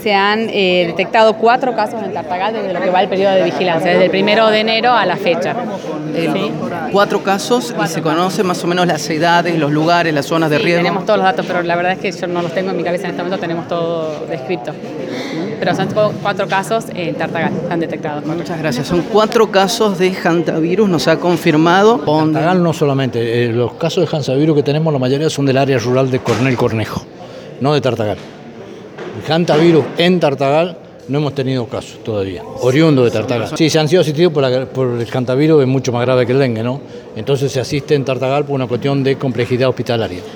se han detectado 4 casos en Tartagal desde lo que va el periodo de vigilancia, desde el 1 de enero a la fecha. ¿Sí? 4 casos y se conocen más o menos las edades, los lugares, las zonas de riesgo. Tenemos todos los datos, pero la verdad es que yo no los tengo en mi cabeza en este momento, tenemos todo descrito. Pero son 4 casos en Tartagal, han detectado. Muchas gracias. Son 4 casos de hantavirus, nos ha confirmado. Tartagal no solamente, los casos de hantavirus que tenemos, la mayoría son del área rural de Coronel Cornejo, no de Tartagal. El hantavirus en Tartagal no hemos tenido casos todavía, oriundo de Tartagal. Sí, se han sido asistidos por el hantavirus, es mucho más grave que el dengue, ¿no? Entonces se asiste en Tartagal por una cuestión de complejidad hospitalaria.